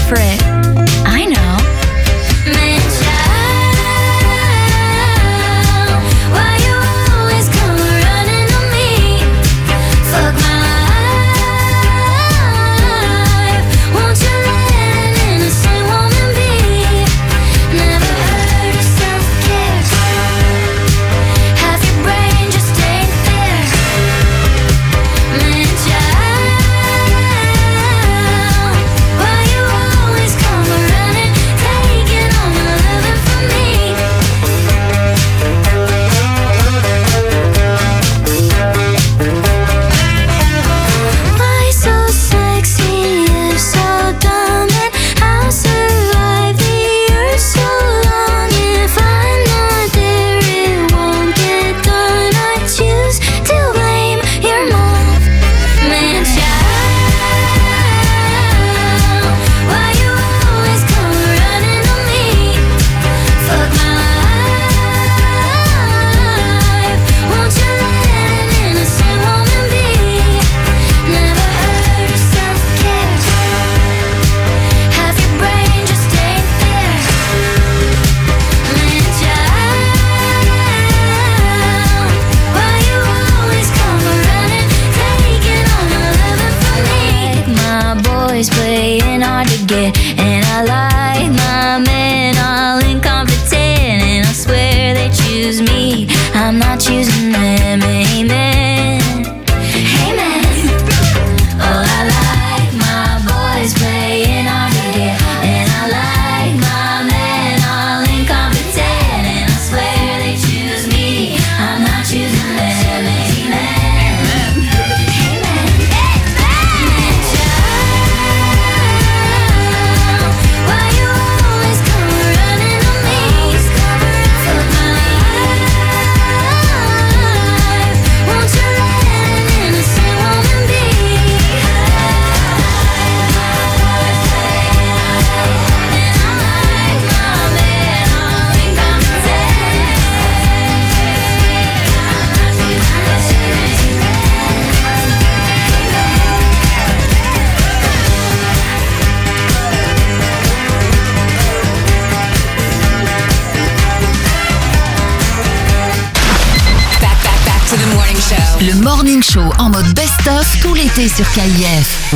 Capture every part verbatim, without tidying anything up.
for it. I know. Le Morning Show en mode best-of tout l'été sur K I F.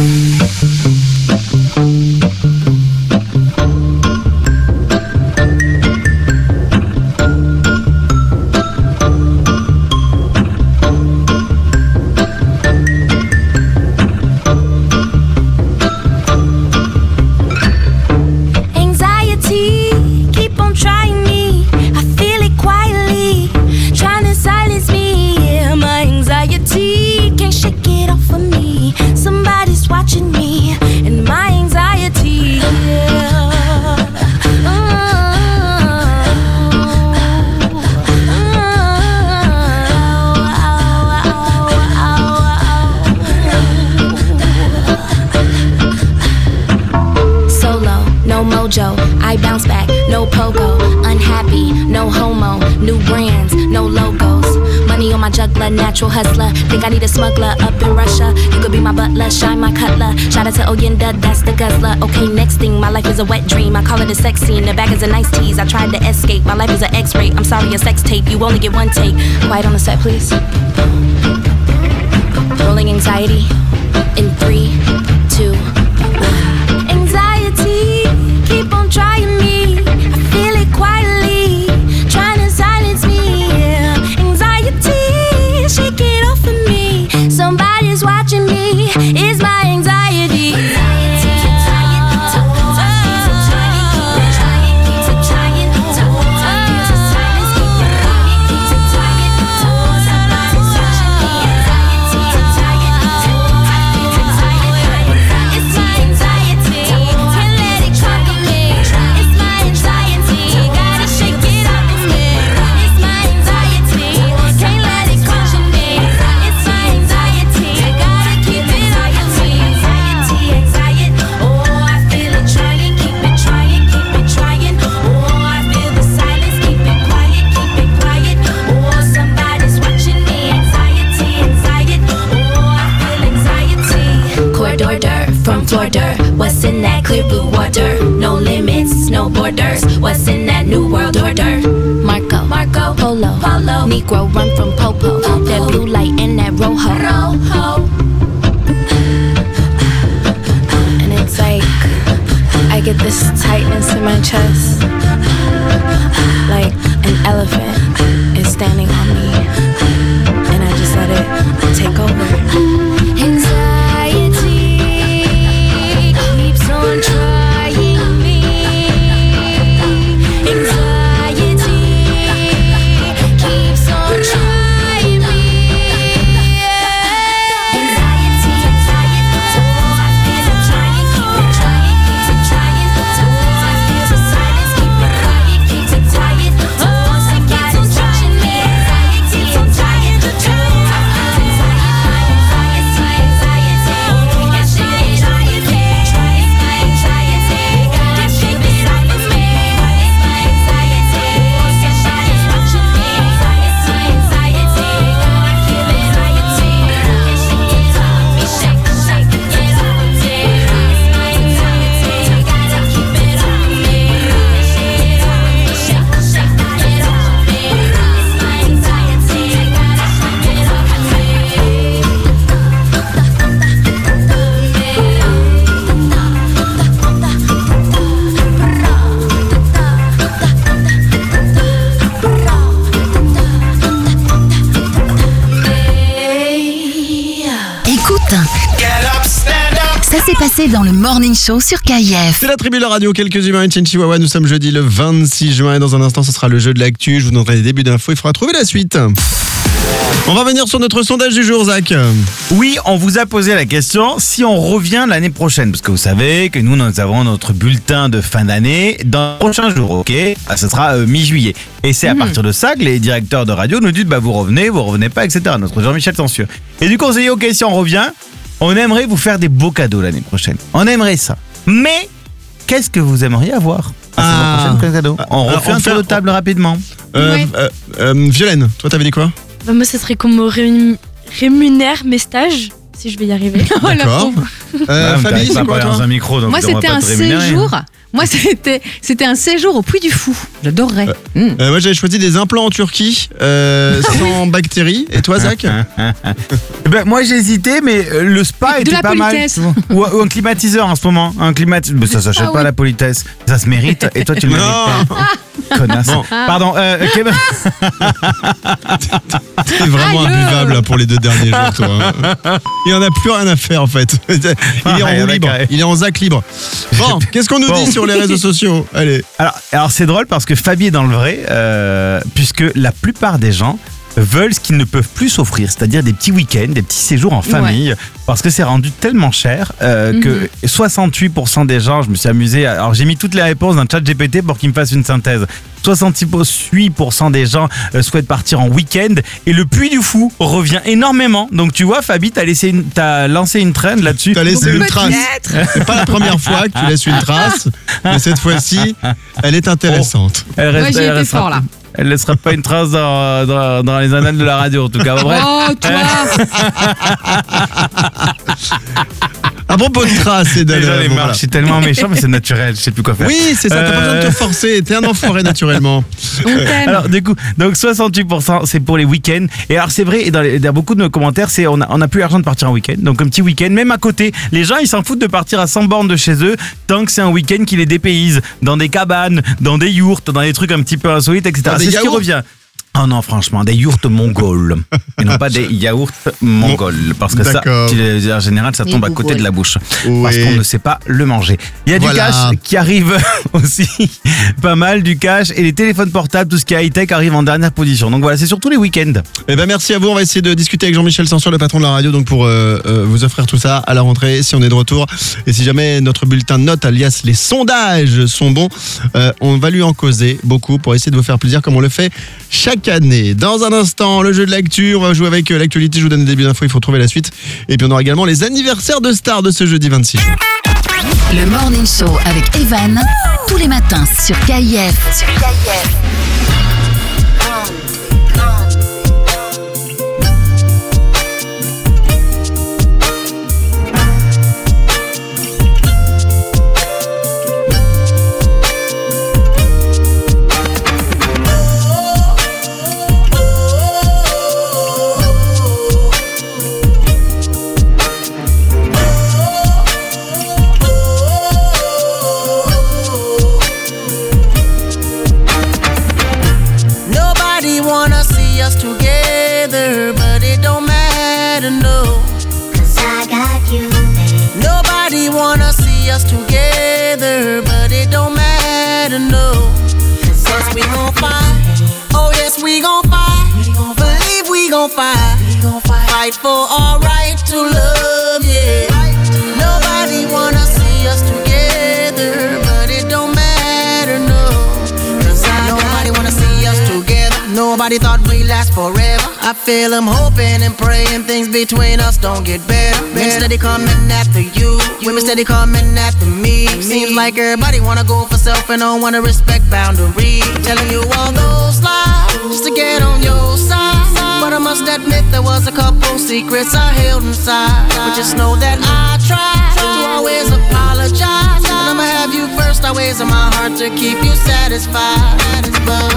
I bounce back, no pogo, unhappy, no homo, new brands, no logos. Money on my juggler, natural hustler. Think I need a smuggler up in Russia. You could be my butler, shine my cutler. Shout out to Oyenda, that's the guzzler. Okay, next thing, my life is a wet dream. I call it a sex scene, the back is a nice tease. I tried to escape, my life is an X-ray. I'm sorry, a sex tape, you only get one take. Quiet on the set, please. Rolling anxiety in three, two, one. Anxiety, keep on trying me. I feel it quietly, trying to silence me. Yeah. Anxiety, shake it off of me. Somebody's watching me. It's my anxiety. Anxiety, from Florida. What's in that clear blue water? No limits, no borders. What's in that new world order? Marco, Marco, Polo, Polo. Negro run from Popo. Popo. That blue light and that rojo. Rojo. And it's like I get this tightness in my chest, like an elephant is standing on me, and I just let it take over. Anxiety keeps on trying me. Anxiety keeps on trying me. Anxiety, anxiety, so I feel I'm trying, keep it trying, keep it trying. So I feel the silence, keep it quiet, keep it tired. So once it gets on touching me, anxiety, anxiety, the truth. Ça s'est passé dans le Morning Show sur K F. C'est la tribu de la radio, quelques humains et Chihuahua. Nous sommes jeudi le vingt-six juin et dans un instant ce sera le jeu de l'actu. Je vous donnerai les débuts d'infos, il faudra trouver la suite. On va revenir sur notre sondage du jour, Zach. Oui, on vous a posé la question si on revient l'année prochaine. Parce que vous savez que nous, nous avons notre bulletin de fin d'année dans les prochains jours, ok ? Ah, ce sera euh, mi-juillet. Et c'est à mmh. partir de ça que les directeurs de radio nous disent bah, vous revenez, vous revenez pas, et cetera. Notre Jean-Michel Censure. Et du coup, on s'est dit ok, si on revient, on aimerait vous faire des beaux cadeaux l'année prochaine. On aimerait ça. Mais qu'est-ce que vous aimeriez avoir la ah. saison prochaine comme cadeau ? On refait Alors, on un tour de table on... rapidement. Euh, ouais. euh, euh, Violaine, toi t'avais dit quoi ? Bah moi, ça serait qu'on me ré- rémunère mes stages, si je vais y arriver. D'accord. euh, ouais, Fabi, c'est quoi toi dans un micro, donc moi, c'était un séjour. Moi, c'était, c'était un séjour au Puy du Fou. J'adorerais. Euh, mmh. euh, moi, j'avais choisi des implants en Turquie, euh, sans bactéries. Et toi, Zach ? ben, moi, j'ai hésité, mais le spa de était pas politesse. mal. Ou, ou un climatiseur en ce moment. Un climat... Mais ça s'achète ah, pas oui. la politesse. Ça se mérite. Et toi, tu le mérites pas. Connasse. Bon. Pardon. Euh, okay, ben... T'es vraiment Aïe imbuvable là, pour les deux derniers jours, toi. Il en a plus rien à faire, en fait. Il est en ah, roue libre. Il est en Zach libre. Bon, qu'est-ce qu'on nous bon. dit sur les réseaux sociaux ? Allez. Alors, alors c'est drôle parce que Fabi est dans le vrai, euh, puisque la plupart des gens veulent ce qu'ils ne peuvent plus s'offrir, c'est-à-dire des petits week-ends, des petits séjours en famille, ouais. parce que c'est rendu tellement cher euh, mm-hmm. que soixante-huit pour cent des gens, je me suis amusé, alors j'ai mis toutes les réponses dans le chat G P T pour qu'il me fasse une synthèse. soixante-huit pour cent des gens euh, souhaitent partir en week-end et le Puy du Fou revient énormément. Donc tu vois, Fabi, t'as, laissé une, t'as lancé une trend là-dessus. T'as laissé une trace. C'est pas la première fois que tu laisses une trace, mais cette fois-ci, elle est intéressante. Oh. Elle reste, Moi, j'ai été fort là. Elle ne laissera pas une trace dans, dans, dans les annales de la radio, en tout cas. Bref. Oh, toi À propos de traces et de... Déjà, les bon, marches, voilà. Je suis tellement méchant, mais c'est naturel, je sais plus quoi faire. Oui, c'est ça, t'as euh... pas besoin de te forcer, t'es un enfoiré naturellement. On t'aime. Alors, du coup, donc soixante-huit pour cent, c'est pour les week-ends. Et alors, c'est vrai, et dans, les, dans beaucoup de nos commentaires, c'est on a, on a plus l'argent de partir en week-end. Donc, un petit week-end, même à côté, les gens, ils s'en foutent de partir à cent bornes de chez eux, tant que c'est un week-end qui les dépayse, dans des cabanes, dans des yourtes, dans des trucs un petit peu insolites, et cetera. Dans c'est ce qui revient. Oh non, franchement, des yourtes mongols. Et non pas des yaourts mongols. Parce que D'accord. ça, en général, ça tombe à côté de la bouche. Oui. Parce qu'on ne sait pas le manger. Il y a voilà. du cash qui arrive aussi. Pas mal, du cash. Et les téléphones portables, tout ce qui est high-tech arrive en dernière position. Donc voilà, c'est surtout les week-ends. Eh ben merci à vous. On va essayer de discuter avec Jean-Michel Censure, le patron de la radio, donc pour euh, euh, vous offrir tout ça à la rentrée, si on est de retour. Et si jamais notre bulletin de notes, alias les sondages, sont bons, euh, on va lui en causer beaucoup pour essayer de vous faire plaisir comme on le fait chaque année. Dans un instant, le jeu de l'actu, on va jouer avec l'actualité, je vous donne des débuts d'infos, il faut trouver la suite. Et puis on aura également les anniversaires de stars de ce jeudi vingt-six juin. Le Morning Show avec Evan, tous les matins sur K F. Sur K F. fight for our right to love, yeah. Nobody wanna see us together, but it don't matter, no. Cause I nobody wanna see us together. Nobody thought we'd last forever. I feel I'm hoping and praying things between us don't get better. Men steady coming after you, women steady coming after me. Seems like everybody wanna go for self and don't wanna respect boundaries. Telling you all those lies just to get on your side. But I must admit there was a couple secrets I held inside. But just know that I tried to always apologize. And I'ma have you first always in my heart to keep you satisfied. But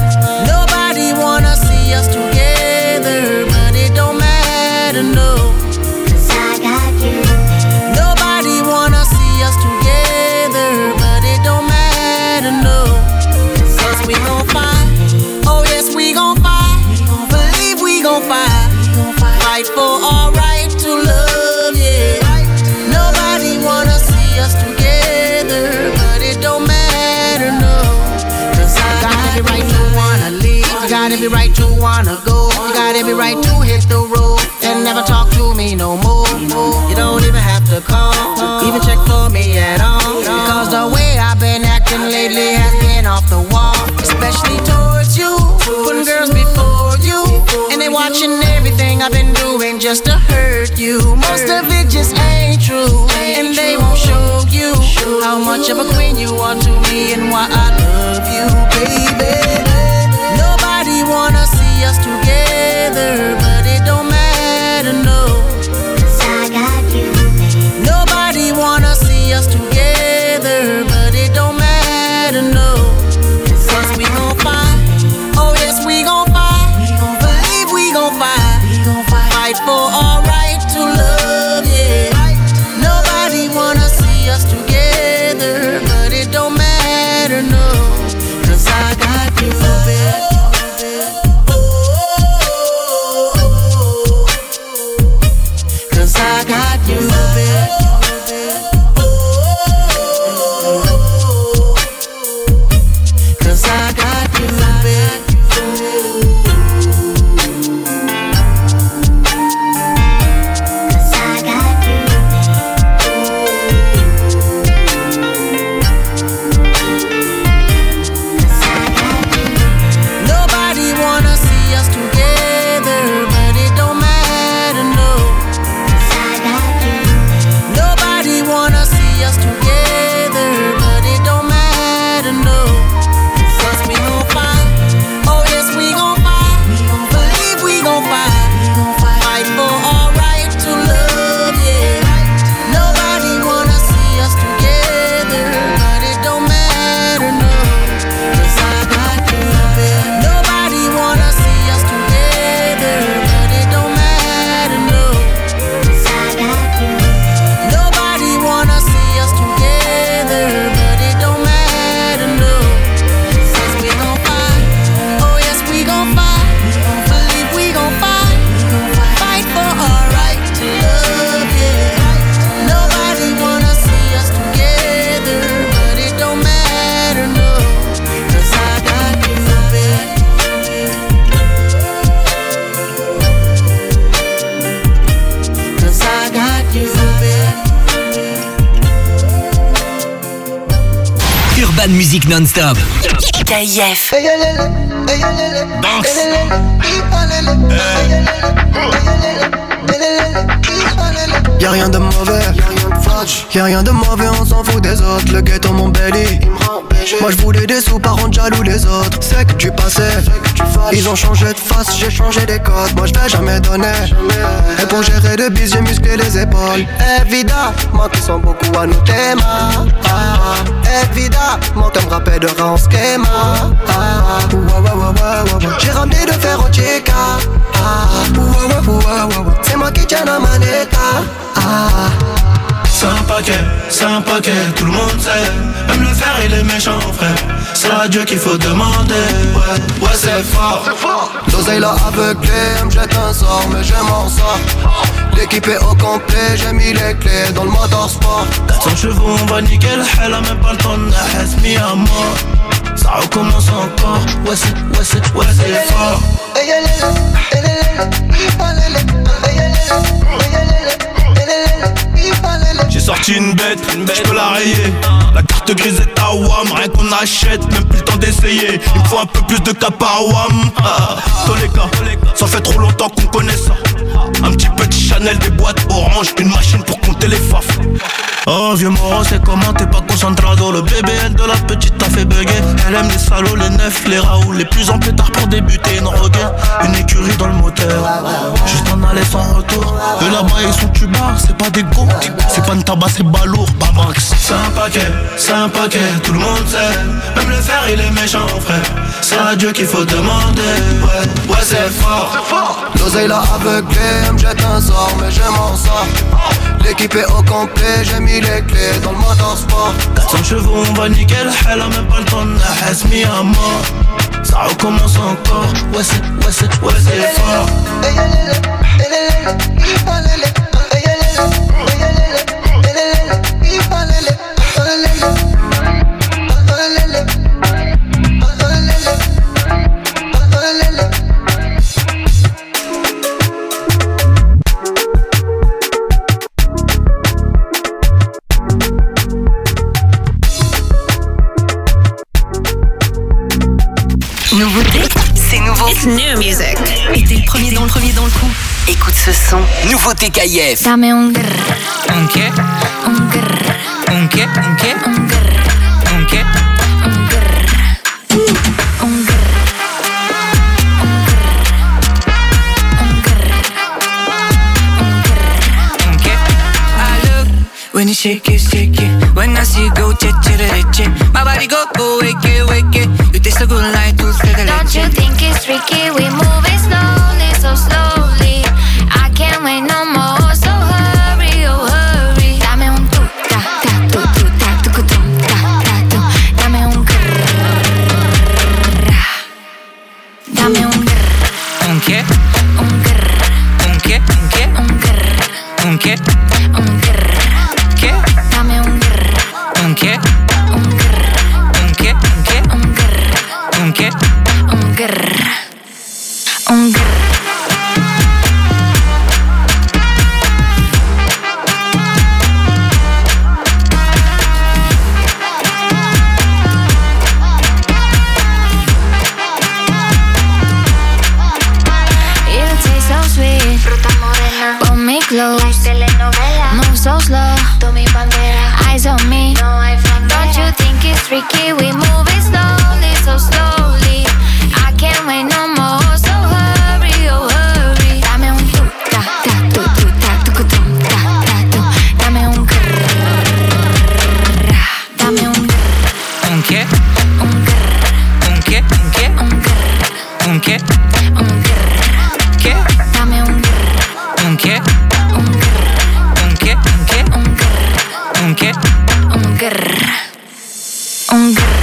nobody wanna see us together, but it don't matter, no. Cause I got you. Nobody wanna see us together, but it don't matter, no. Cause we gon' fight, oh yes we gon' fight. Believe we gon' fight, fight for our right to love, yeah. Nobody wanna see us together, but it don't matter, no. Cause I got every right to wanna leave, you got every right to wanna go, you got every right to hit the road and never talk to me no more. You don't even have to call, even check for me at all, because the way I've been acting lately has been off the wall. Especially towards you, putting girls before you, and they watching everything I've been doing just to hurt you. Most of it just ain't true, and they won't show you how much of a queen you are to me and why I love you, baby. Nobody wanna see us together, but it don't matter, no. Cause I got you. Nobody wanna see us together, but it don't matter, no. Cause we gon' fight, oh yes we gon' fight. Believe we gon' fight, fight for our right to love, yeah. Nobody wanna see us together, but it don't matter, no. Cause I got you, baby. Cause I got you, baby. Cause I got you, baby. Cause I got you. Cause I got you. Nobody wanna see us together, but it don't matter, no. Cause I got you. Nobody wanna see us together, but it don't matter, no. Cause we gon' fight, oh yes we gon' fight. Believe we gon' fight, fight for our right to love, yeah. Nobody wanna see us together, but it don't matter, no. Cause I got you, baby. Nobody wanna see us together, but it don't matter, no. Cause I got you. Nobody wanna see us together, but it don't matter, no. Cause we gon' fight, oh yes we gon' fight. Believe we gon' fight, fight for our right to love, yeah. Nobody wanna see us together, but it don't matter, no. Cause I got you, baby. Cause I got you, baby. Urban Music Non-Stop. K F. Y'a rien de mauvais, y'a rien de fâche, y'a rien de mauvais, on s'en fout des autres. Le ghetto mon belly, moi je voulais des sous par rendre jaloux les autres. C'est que tu passais, ils ont changé de face, j'ai changé des codes. Moi je vais jamais donner, et pour gérer de bis j'ai musclé les épaules. Évidemment qu'ils sont beaucoup à nos thèmes, ah, évidemment t'as me rappelles de rang schema, ah, ouais, ouais, ouais, ouais, ouais. J'ai ramené de fer au chica, ah, ouais, ouais, ouais, ouais, ouais. C'est moi qui tiens la manette, ah. C'est un paquet, c'est un paquet, tout le monde sait. Même le fer et les méchants frères, c'est à Dieu qu'il faut demander. Ouais, ouais c'est fort, l'oseille là aveuglé, elle me jette un sort, mais je m'en sors. L'équipe est au complet, j'ai mis les clés dans le motorsport. quatre cents chevaux, on va niquer le hell, a même pas le temps de naître, mis à mort. Ça recommence encore, ouais c'est, ouais c'est, ouais c'est fort. J'ai sorti une bête, je peux la rayer. La carte grise est à Wam, rien qu'on achète, même plus le temps d'essayer. Il me faut un peu plus de cap à Wam. Ah, tous les cas, ça fait trop longtemps qu'on connaît ça. Un petit peu de Chanel, des boîtes orange, une machine pour compter les faf. Oh vieux moro, c'est comment t'es pas concentrado. Le bébé elle de la petite t'a fait bugger. Elle aime les salauds, les neufs, les raouts. Les plus en pétard pour débuter une regain. Une écurie dans le moteur, juste en aller sans retour. De là-bas ils sont tubards, c'est pas des go. C'est pas une tabac, c'est balourd, babax. C'est un paquet, c'est un paquet, tout le monde sait. Même le fer il est méchant frère. C'est à Dieu qu'il faut demander. Ouais, ouais c'est fort. L'oseille l'a aveuglé, elle me jette un sort, mais je m'en sors. L'équipe est au complet, j'ai mis les clés dans le motorsport. quatre cents chevaux, on va nickel, elle a même pas le temps de la mis à mort. Ça recommence encore, ouais c'est, ouais c'est, ouais c'est fort. Nouveauté, c'est nouveau. It's new music. Et t'es le premier dans le premier dans le coup. Écoute ce son. Nouveauté K I F. Dame un grrr, Un quai, un grrr, un quai, un quai, un grrr, un quai. un grrr, un grrr, un grrr, un grrr. I look when you shake it, shake it. When I see you go, che che re che. My body go go, wake it, wake it. You taste so good like dulce de Don't you leche. think it's tricky? We move it slowly, so slowly. I can't wait no more, so hurry, oh hurry. Dame un tu, ta, ta, tu, tu, ta, tu, tu, tum, ta, ta, tu. Dame un grrr. Dame un grrr, Un quai, un grrr, un quai, un quai, un grrr, un quai, un grrr. quai, Dame un grrr, un quai, un grrr, un quai, un quai, un grrr, un quai. un grrr, un grrr. You taste so sweet, fruta morena. Pull me close, like telenovela. Move so slow, tú mi bandera. Eyes on me, no hay frontera. Don't you think it's tricky? We move it slowly, so slowly. I can't wait no more, so hurry, oh hurry. Dame un tu, ta, ta, tu, tu, ta, tu, tu, tum, ta, ta, tu. Dame un grrr. Dame un grrr, Un quai, un grrr, un quai, un quai, un grrr, un quai, un grrr. quai, Dame un grrr, un quai, un grrr, un quai, un quai, un grrr, un quai. un grrr, un grrr.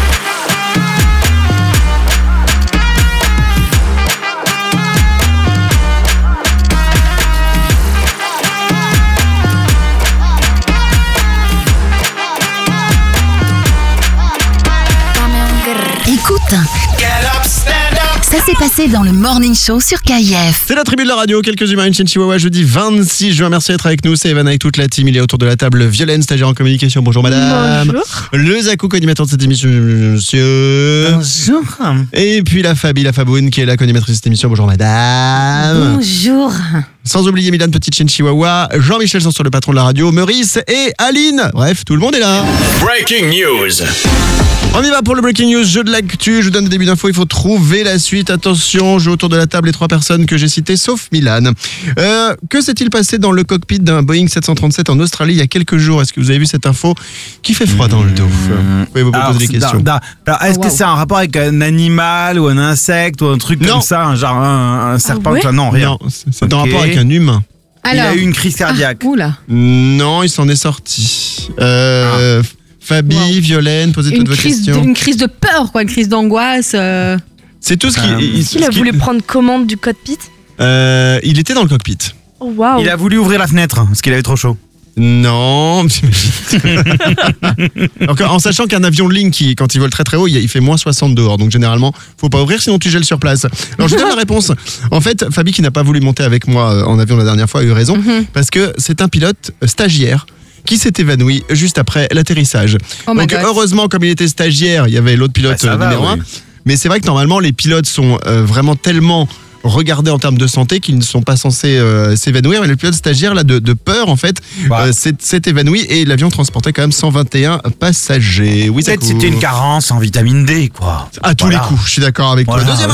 Dame un grrr. Écoute, Get up, stand up. ça s'est passé dans le Morning Show sur K I F. C'est la tribu de la radio, quelques humains, une chaîne Chihuahua, jeudi vingt-six juin. Merci d'être avec nous, c'est Evan avec toute la team. Il est autour de la table Violaine, stagiaire en communication. Bonjour madame. Bonjour. Le Zakou, co-animateur de cette émission, monsieur. Bonjour. Et puis la Fabi, la Faboune, qui est la co-animatrice de cette émission. Bonjour madame. Bonjour. Sans oublier Milan, petite chaîne Chihuahua, Jean-Michel Sanson, le patron de la radio, Meurice et Aline. Bref, tout le monde est là. Breaking news. On y va pour le breaking news, jeu de l'actu. Je vous donne des débuts d'infos, il faut trouver la suite. Attention, jeu autour de la table les trois personnes que j'ai citées, sauf Milan. Euh, que s'est-il passé dans le cockpit d'un Boeing sept cent trente-sept en Australie il y a quelques jours? Est-ce que vous avez vu cette info qui fait froid dans le dos? Vous pouvez vous Alors, poser des c'est- questions. da- da- alors, est-ce Oh, que wow. c'est un rapport avec un animal ou un insecte ou un truc Non. comme ça, un genre un, un serpent? ouais tout ça Non, rien. Non, c'est c'est en Ok. rapport avec un humain. Il a eu une crise cardiaque. Ah, oula. Non, il s'en est sorti. Euh, Fabi, Wow. Violaine, posez Une toutes vos crise, de, questions. une crise de peur, quoi, une crise d'angoisse. euh. C'est tout ce qui. Euh, il, Est-ce qu'il a ce qui- voulu prendre commande du cockpit? Euh, il était dans le cockpit. Oh waouh. Il a voulu ouvrir la fenêtre parce qu'il avait trop chaud. Non. Donc, en sachant qu'un avion de ligne, qui, quand il vole très très haut, il il fait moins soixante dehors. Donc généralement, faut pas ouvrir, sinon tu gèles sur place. Alors je vous donne la réponse. En fait, Fabi, qui n'a pas voulu monter avec moi euh, en avion la dernière fois, a eu raison. Mm-hmm. Parce que c'est un pilote stagiaire qui s'est évanoui juste après l'atterrissage. Oh my Donc God. heureusement, comme il était stagiaire, il y avait l'autre pilote Bah, ça euh, va, numéro un. oui. Mais c'est vrai que normalement, les pilotes sont euh, vraiment tellement regardés en termes de santé qu'ils ne sont pas censés euh, s'évanouir. Mais le pilote stagiaire, là, de, de peur, en fait, Bah. euh, s'est, s'est évanoui et l'avion transportait quand même cent vingt et un passagers. Oui, ça Peut-être c'était une carence en vitamine D, quoi. à tous Voilà. les coups, je suis d'accord avec Voilà. toi. Deuxième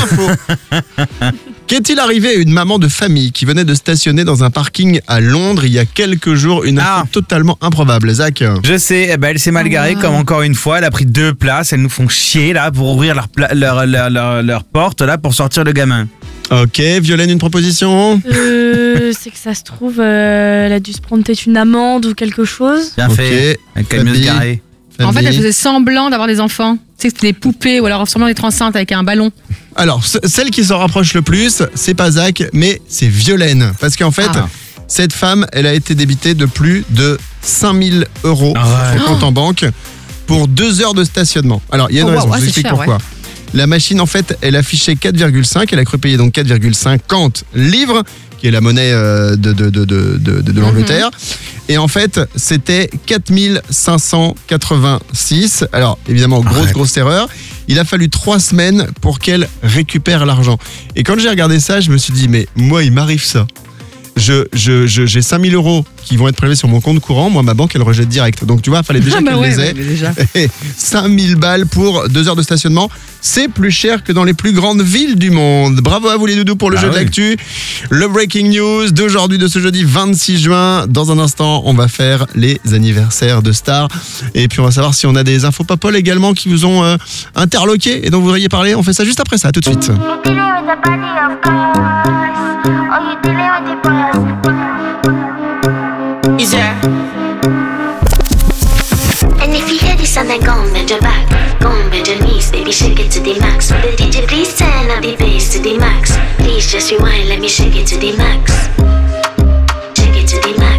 info. Qu'est-il arrivé à une maman de famille qui venait de stationner dans un parking à Londres il y a quelques jours? Une info Ah. totalement improbable. Zach. Je sais, eh ben, elle s'est mal garée, Oh. comme encore une fois. Elle a pris deux places. Elles nous font chier, là, pour ouvrir leur, pla- leur, leur, leur, leur porte, là, pour sortir le gamin. Ok, Violaine, une proposition? Euh, c'est que ça se trouve, euh, elle a dû se prendre peut-être une amende ou quelque chose. Bien Ok. fait. Elle calme mieux se Fabi. garer. En fait, Fabi. elle faisait semblant d'avoir des enfants. Tu sais que c'était des poupées ou alors semblant d'être enceinte avec un ballon. Alors, ce- celle qui s'en rapproche le plus, c'est pas Zach, mais c'est Violaine. Parce qu'en fait, Ah. cette femme, elle a été débitée de plus de cinq mille euros Ah ouais. sur son compte en banque pour deux heures de stationnement. Alors, il y a une Oh, raison, wow, je vous c'est explique cher, pourquoi. La machine, en fait, elle affichait quatre virgule cinq, elle a cru payer donc quatre virgule cinquante livres, qui est la monnaie euh, de, de, de, de, de, de l'Angleterre. Et en fait, c'était quatre mille cinq cent quatre-vingt-six. Alors, évidemment, grosse, Arrête. grosse erreur. Il a fallu trois semaines pour qu'elle récupère l'argent. Et quand j'ai regardé ça, je me suis dit, mais moi, il m'arrive ça. Je, je, je- j'ai cinq mille euros qui vont être prélevés sur mon compte courant. Moi, ma banque, elle rejette direct. Donc, tu vois, il fallait déjà Ah bah qu'elle ouais, les ouais, ait. mais déjà. cinq mille balles pour deux heures de stationnement. C'est plus cher que dans les plus grandes villes du monde. Bravo à vous les doudous pour le Ah jeu de oui. l'actu. Le breaking news d'aujourd'hui, de ce jeudi vingt-six juin. Dans un instant, on va faire les anniversaires de stars. Et puis on va savoir si on a des infos papol également qui vous ont euh, interloqué et dont vous voudriez parler. On fait ça juste après ça, tout de suite. Easier. And if you hear this and then go and bend your back, go and bend your knees, baby, shake it to the max. Will the D J please turn up the bass to the max? Please just rewind, let me shake it to the max. Shake it to the max.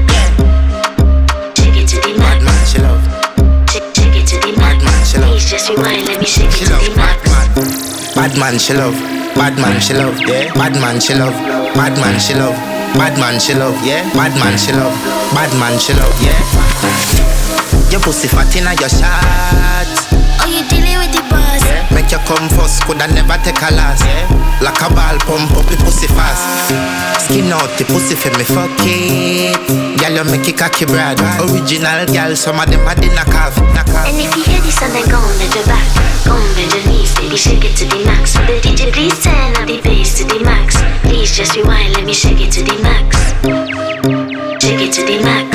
Shake it to the max. Bad man, she love. Shake, shake it to the max. Bad man, she love. Please just rewind, let me shake She it to love. the Bad max. man. Bad man, she love. Bad man, she love. Yeah. Bad man, she love. Bad man, she love. Bad man, she love. Yeah. Bad man, she love. Bad man, she love. Yeah. Your pussy fat inna your shot. Oh, you dealing with the boss? Make you come first, coulda never take a last. Like a ball pump up the pussy fast. Skin out the pussy for me fuck it. Girl, you make it cocky brad. Original girl, some of them a the knock off. Knock off. And if you hear this and then go and bend your back, go and bend your knees, baby, shake it to the max. Will the D J please turn up the bass to the max? Please just rewind, let me shake it to the max. Shake it to the max.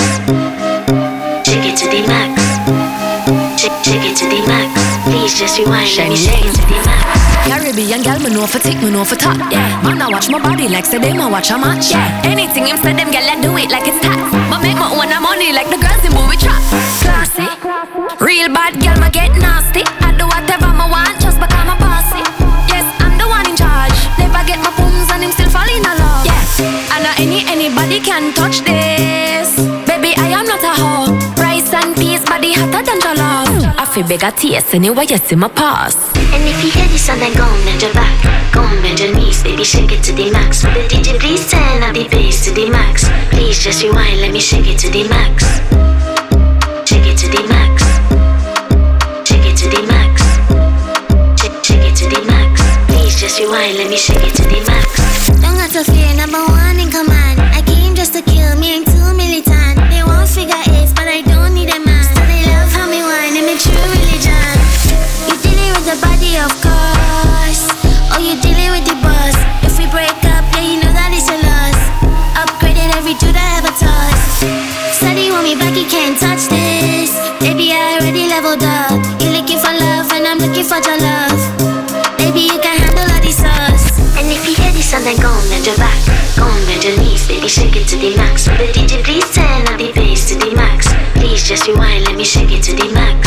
Shake it to the max. Shake, shake it to the max. Please just rewind, let me shake it to the max. Caribbean girl, me know for tick, me know for top. Yeah, man, I watch my body like say them, I watch a match. Yeah, anything him say them, girl, I do it like it's tax. But make my own money like the girls in movie trap. Classy, real bad girl, me get nasty. I do whatever I want just because I'm bossy. Yes, I'm the one in charge. Never get my booms and him still fall in love. Yeah, and not any anybody can touch this. Baby, I am not a hoe. Rice and peas, body hotter than jollof. I feel beg a taste anyway, you see my pass. And if you hear this and then go and bend your back, go and bend your knees, baby, shake it to the max. Will the D J please turn up the bass to the max? Please just rewind, let me shake it to the max. Shake it to the max. Shake it to the max. Shake, shake it to the max. Please just rewind, let me shake it to the max. Don't got to fear, number one in command. I came just to kill me, ain't too militant. They won't figure eight, but I don't need a man. So they love how me whine, and me true religion. You dealing with the body, of course. Oh, you dealing with the boss. If we break up, yeah, you know that it's a loss. Upgraded every dude I ever touched. Steady want me back, you can't touch this. Baby, I already leveled up. You looking for love, and I'm looking for your love. Baby, you can handle all the sauce. And if you hear this and then go and bend your back, go and bend your knees, baby, shake it to the max. Will the D J please turn up the bass to the max? Please just rewind, let me shake it to the max.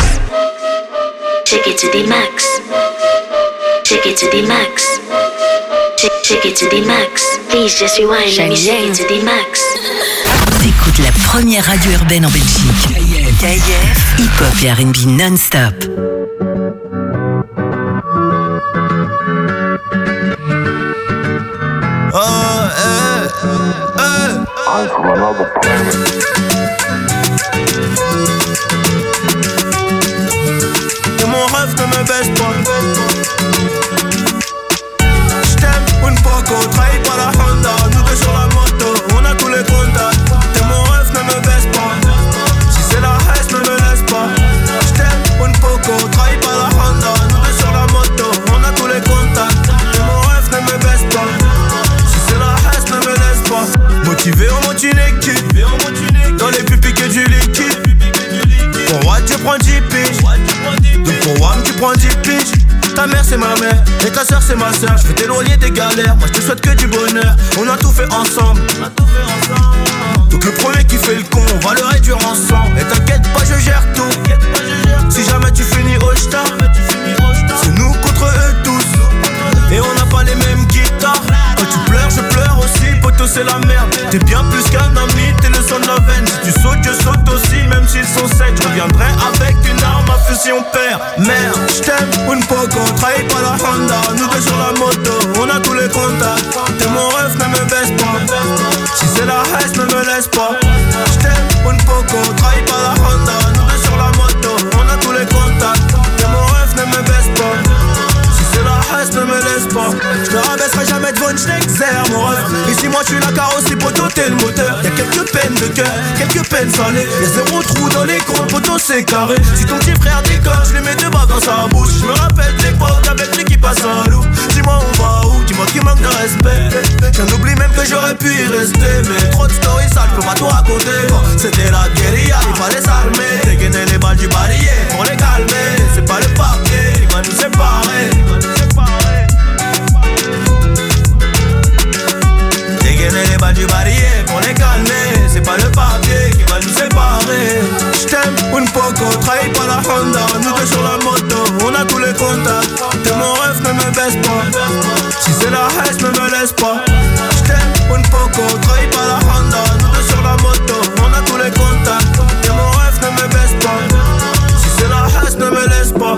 Shake it to the max. Shake it to the max. Shake, shake it to the max. Please just rewind, let me shake it to the max. T'écoutes écoutes la première radio urbaine en Belgique. K I F, hip-hop et R and B non-stop. Oh, eh, eh. I'm from another planet. Et mon rêve ne me baisse pas. J't'aime une poco, trahis par la Honda. Nous deux sur la moto, on a tous les contacts. Et mon rêve ne me baisse pas. Si c'est la haine, ne me laisse pas. J't'aime une poco, trahis par la Honda. Nous deux sur la moto, on a tous les contacts. Et mon rêve ne me baisse pas. Ne me laisse pas. Motivé, on monte une équipe. Dans les pupilles que du liquide. Pour Watt tu prends dix piges. Donc pour Wam tu prends dix piges. Ta mère c'est ma mère et ta soeur c'est ma soeur. Je veux t'éloigner des galères, moi je te souhaite que du bonheur. On a tout fait ensemble. Donc le premier qui fait le con, on va le réduire ensemble. Et t'inquiète pas, je gère tout. Si jamais tu finis au star, c'est nous contre eux tous. Et on n'a pas les mêmes guitares. Quand tu pleures, je pleure aussi. Poto, c'est la merde. T'es bien plus qu'un ami, t'es le son de la veine. Si tu sautes, je saute aussi. Même s'ils sont sept, je reviendrai avec une arme à fusil, on perd. Merde, j't'aime, une poco, trahi par la Honda. Nous deux sur la moto, on a tous les contacts. T'es mon rêve, ne me baisse pas. Si c'est la haine, ne me laisse pas. J't'aime, une poco, trahi par la Honda. Nous deux sur la moto, on a tous les contacts. T'es mon rêve, ne me baisse pas. Ne me laisse pas, je te rabaisserai jamais devant une j't'exerce mon rêve. Ici moi je suis la carrosserie, poteau t'es le moteur. Y'a quelques peines de cœur, quelques peines salées. Y'a zéro trou dans les comptes, poteau c'est carré. Si ton petit frère déconne, je lui mets deux balles dans sa bouche. Je me rappelle de l'époque avec lui qui passe un loup. Dis-moi on va où, dis-moi qui manque de respect. J'en oublie même que j'aurais pu y rester. Mais trop de stories sales, je peux pas tout raconter. Bon, c'était la guérilla, il fallait s'armer. Dégainer les balles du barillet pour les calmer. C'est pas le papier, il va nous séparer. Dégainer les balles du barillet pour les calmer. C'est pas le papier qui va nous séparer. J't'aime, une poco, trahi par la Honda. Nous deux sur la moto, on a tous les contacts. T'es mon rêve, ne me baisse pas. Si c'est la haine, ne me laisse pas. J't'aime, une poco, trahi par la Honda. Nous deux sur la moto, on a tous les contacts. T'es mon rêve, ne me baisse pas. Si c'est la haine, ne me laisse pas.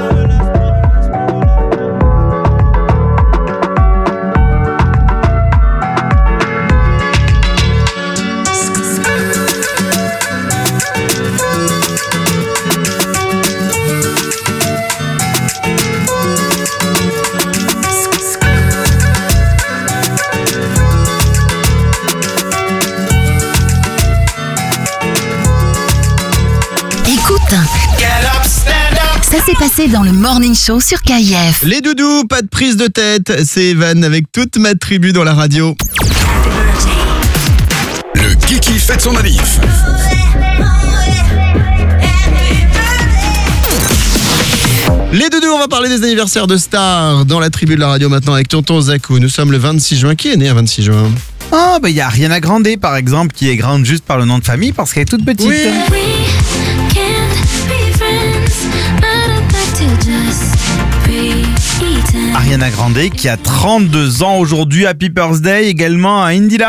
Ça s'est passé dans le Morning Show sur K I F. Les doudous, pas de prise de tête. C'est Evan avec toute ma tribu dans la radio. Le Kiki fête son manif. Les doudous, on va parler des anniversaires de stars dans la tribu de la radio maintenant avec tonton Zakou. Nous sommes le vingt-six juin. Qui est né un vingt-six juin? Ah, bah il y a Ariana Grande par exemple qui est grande juste par le nom de famille parce qu'elle est toute petite. Oui. Ariana Grande qui a trente-deux ans aujourd'hui. Happy birthday également à Indila.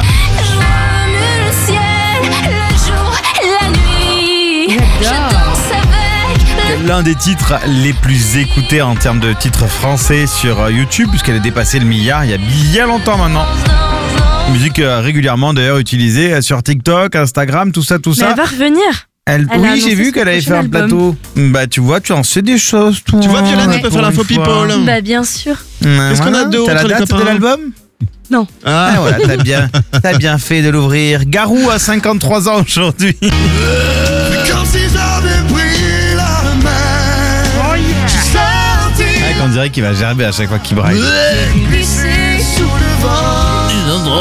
L'un des titres les plus écoutés en termes de titres français sur YouTube puisqu'elle a dépassé le milliard il y a bien longtemps maintenant. Musique régulièrement d'ailleurs utilisée sur TikTok, Instagram, tout ça, tout ça. Mais elle va revenir. Elle, Elle oui, j'ai vu qu'elle avait fait un album. plateau. Bah, tu vois, tu en sais des choses, toi. Tu vois, Violaine, elle peut Pour faire l'info une fois. people. Bah bien sûr. Qu'est-ce qu'on a de T'as la autre, les date copains de l'album? Non. Ah, Ah voilà, t'as bien, t'as bien fait de l'ouvrir. Garou a cinquante-trois ans aujourd'hui. Comme si j'avais pris la main. Je suis sorti. Ouais, on dirait qu'il va gerber à chaque fois qu'il braille. Glissé sous le vent.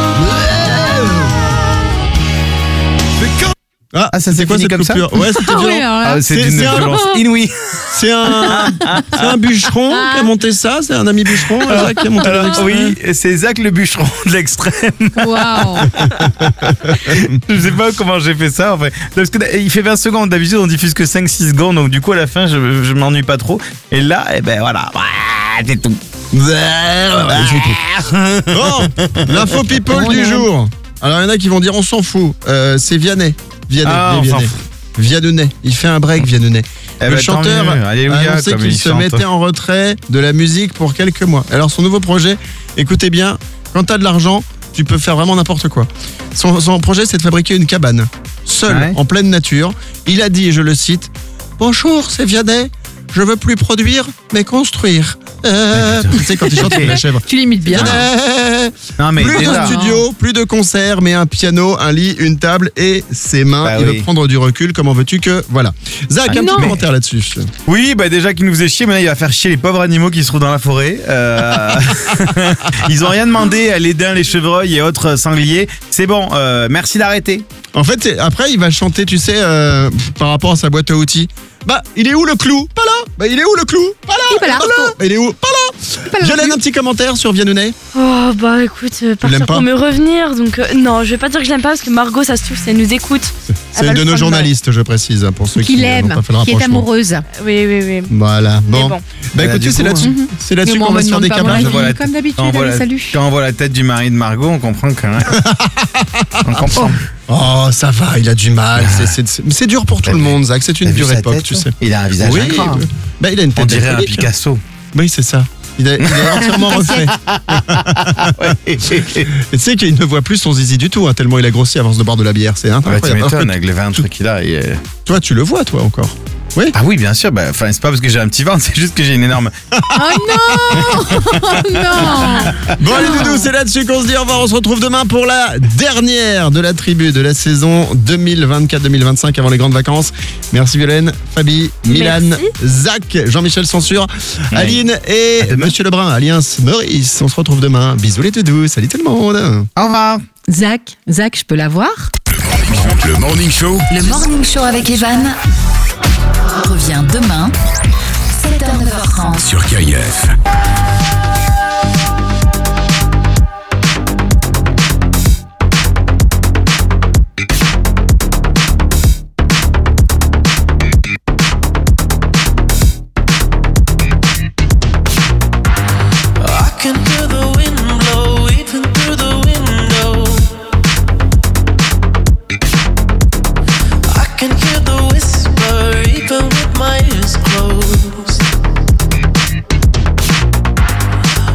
Ah, Ah, ça c'est s'est quoi fini cette comme ça? coupure? Ouais, c'était Ah oui, violent. alors là. Ah, c'est C'est- d'une c'est un- violence inouïe. C'est un, c'est un bûcheron qui a monté ça. C'est un ami bûcheron euh, qui a monté Alors, l'extrait. oui, c'est Zach le bûcheron de l'extrême. Waouh. Je sais pas comment j'ai fait ça en fait. Parce que il fait vingt secondes, d'habitude on diffuse que cinq six secondes, donc du coup à la fin je, je m'ennuie pas trop. Et là, eh ben voilà, c'est tout. Bon, l'info people du jour. Alors il y en a qui vont dire on s'en fout. Euh, c'est Vianney. Vianney. Ah, on s'en Vianney. fout. Vianney. Il fait un break, Vianney. Eh Le ben, tant chanteur mieux. a Alléluia, annoncé comme qu'il il se chante. mettait en retrait de la musique pour quelques mois. Alors son nouveau projet, écoutez bien, quand t'as de l'argent, tu peux faire vraiment n'importe quoi. Son, son projet, c'est de fabriquer une cabane, seul, Ouais. en pleine nature. Il a dit, et je le cite, « Bonjour, c'est Vianney. Je veux plus produire, mais construire. » Euh, tu sais, quand il chante avec la chèvre. Tu l'imites bien. Vianney. Non, mais Plus déjà. de studio, plus de concerts, mais un piano, un lit, une table et ses mains. Bah il oui. veut prendre du recul. Comment veux-tu que... Voilà. Zach, Ah un non. petit commentaire là-dessus. Oui, bah déjà qu'il nous faisait chier, maintenant il va faire chier les pauvres animaux qui se trouvent dans la forêt. Euh, Ils ont rien demandé, les daims, les chevreuils et autres sangliers. C'est bon, euh, merci d'arrêter. En fait, c'est- après, il va chanter, tu sais, euh, par rapport à sa boîte à outils. Bah, il est où le clou? Pas là. Bah, il est où le clou? Pas là. Il est pas là. Pas là. Il est où? Pas là. Pas là non Violaine, plus. un petit commentaire sur Vianney. Oh bah écoute, euh, l'aimes partir pas pour me revenir, donc euh, non, je vais pas dire que je l'aime pas parce que Margot, ça se trouve, si elle nous écoute. C'est elle va une le de nos prendre mal. journalistes, je précise, pour ceux qui Qu'il n'ont aime, pas fait le qui est rapprochement. amoureuse. Oui, oui, oui. Voilà. Mais Bon. bon. Bah Euh, écoutez, du c'est coup, là-dessus. Mhm. C'est là-dessus Mais moi, qu'on on va me se faire demande des pas mon cabanes. avis. Voilà. Comme d'habitude, Quand on voit allez, la- salut. Quand on voit la tête du mari de Margot, on comprend quand même. On comprend. Oh, ça va, il a du mal. C'est- c'est- c'est- Mais c'est dur pour tout le monde, Zach. C'est une T'as vu dure sa époque, tête, tu là sais. Il a un visage Oui. incroyable. Bah, il a une tête On dirait un d'alcoolique. Picasso. Oui, c'est ça. Il est, il est entièrement refait. Et tu sais qu'il ne voit plus son zizi du tout, hein, tellement il a grossi à force de boire de la bière. C'est Ah bah, tu incroyable. m'étonnes, avec le ventre qu'il a. et, euh, Toi, tu le vois, toi, encore. Oui. Ah oui, bien sûr. Bah, enfin, c'est pas parce que j'ai un petit ventre, c'est juste que j'ai une énorme. Oh non. Oh non. Bon, les doudous, c'est là-dessus qu'on se dit au revoir. On se retrouve demain pour la dernière de la tribu de la saison deux mille vingt-quatre deux mille vingt-cinq avant les grandes vacances. Merci Violaine, Fabi, Milan, Merci. Zach, Jean-Michel Censure, Aline et Monsieur Lebrun, alias Maurice. On se retrouve demain. Bisous les doudous. Salut tout le monde. Au revoir. Zach, Zach, je peux l'avoir? Le Morning Show. Le Morning Show avec Evan revient demain, sept heures neuf heures trente. Sur K I F. I can hear the wind blow even through the window. I can hear the whisper even with my eyes closed.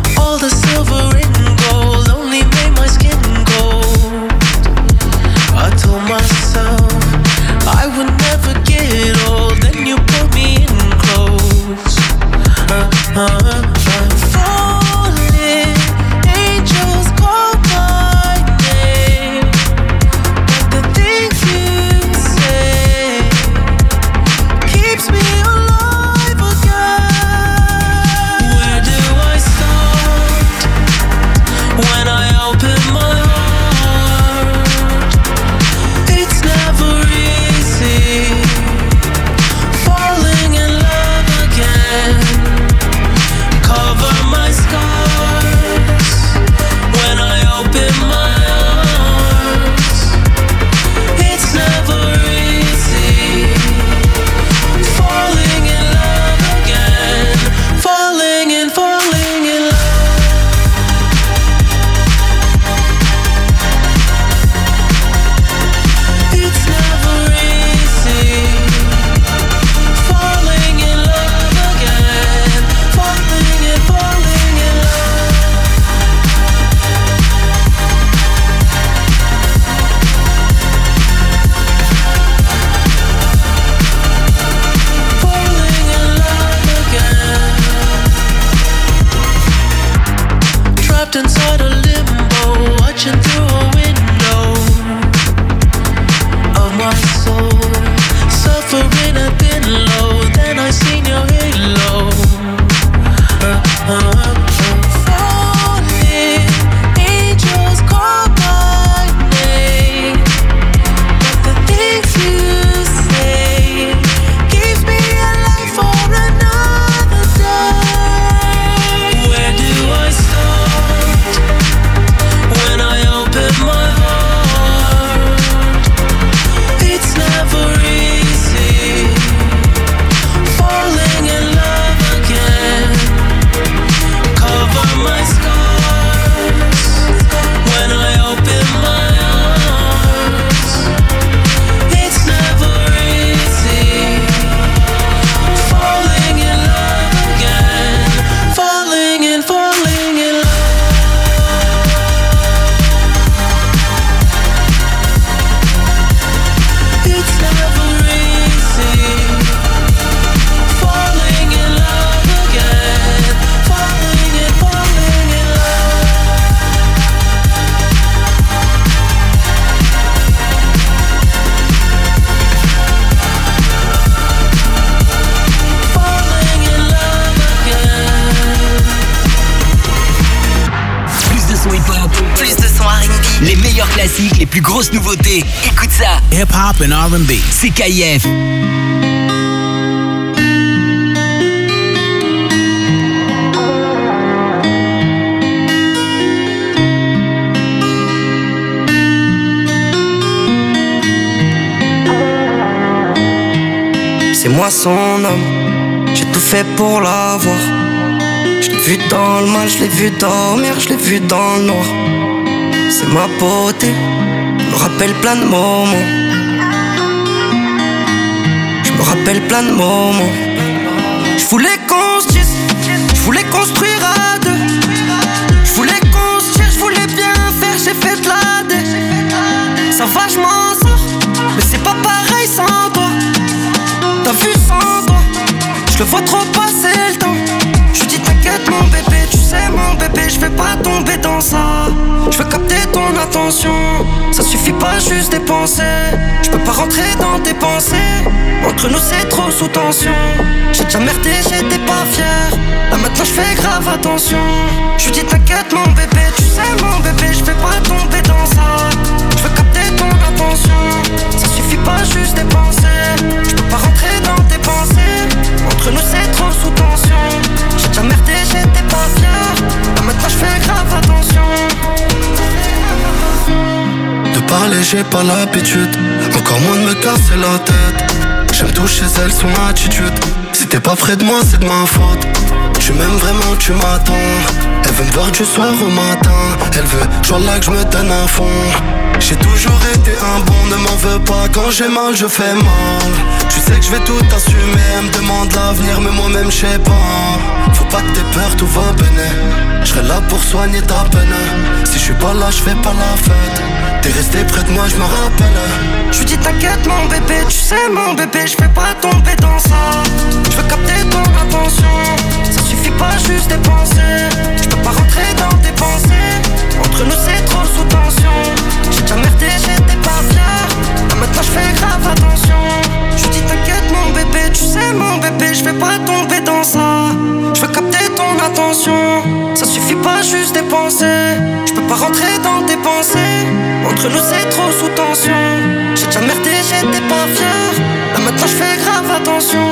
classiques, les plus grosses nouveautés. Écoute ça. Hip-hop and R and B. C'est K I F. C'est moi son homme, j'ai tout fait pour l'avoir. Je l'ai vu dans le mal, je l'ai vu dormir, je l'ai vu dans le noir. C'est ma beauté, me rappelle plein de moments. Je me rappelle plein de moments. Je voulais qu'on se dise, je voulais construire à deux. Je voulais qu'on se tire, je voulais bien faire, j'ai fait de la dé. Ça va, je m'en sors, mais c'est pas pareil sans toi. T'as vu sans toi, je le vois trop passer le temps. Je dis t'inquiète mon bébé, tu sais mon bébé, je vais pas tomber dans ça. Je veux capter ton attention, ça suffit pas juste dépenser. Je peux pas rentrer dans tes pensées, entre nous c'est trop sous tension. J'ai déjà merdé, j'étais pas fier, là maintenant je fais grave attention. Je dis t'inquiète mon bébé, tu sais mon bébé, je vais pas tomber dans ça. Je veux capter ton attention, ça suffit pas juste dépenser. Je peux pas rentrer dans tes pensées, entre nous c'est trop sous tension. J'ai déjà merdé, j'étais pas fier, là maintenant je fais grave attention. De parler j'ai pas l'habitude, encore moins de me casser la tête. J'aime toucher elle, son attitude. Si t'es pas près de moi c'est de ma faute. Tu m'aimes vraiment, tu m'attends. Elle veut me voir du soir au matin. Elle veut, genre là que je me donne à fond. J'ai toujours été un bon, ne m'en veux pas. Quand j'ai mal, je fais mal. Tu sais que je vais tout assumer. Elle me demande l'avenir, mais moi-même je sais pas. Faut pas que t'aies peur, tout va bien. Je serai là pour soigner ta peine. Si je suis pas là, je fais pas la fête. T'es resté près de moi, je me rappelle. Je lui dis t'inquiète mon bébé, tu sais mon bébé, je vais pas tomber dans ça. Je veux capter ton attention, ça suffit pas juste dépenser. Je peux pas rentrer dans tes pensées, entre nous c'est trop sous tension. J'ai déjà merdé, j'étais pas fier, là maintenant je fais grave attention. Je lui dis t'inquiète mon bébé, tu sais mon bébé, je vais pas tomber dans ça. Je veux capter ton attention, ça suffit pas juste dépenser. Je peux pas rentrer dans tes pensées, entre nous c'est trop sous tension. J'ai déjà merdé, j'étais pas fier, là maintenant je fais grave attention.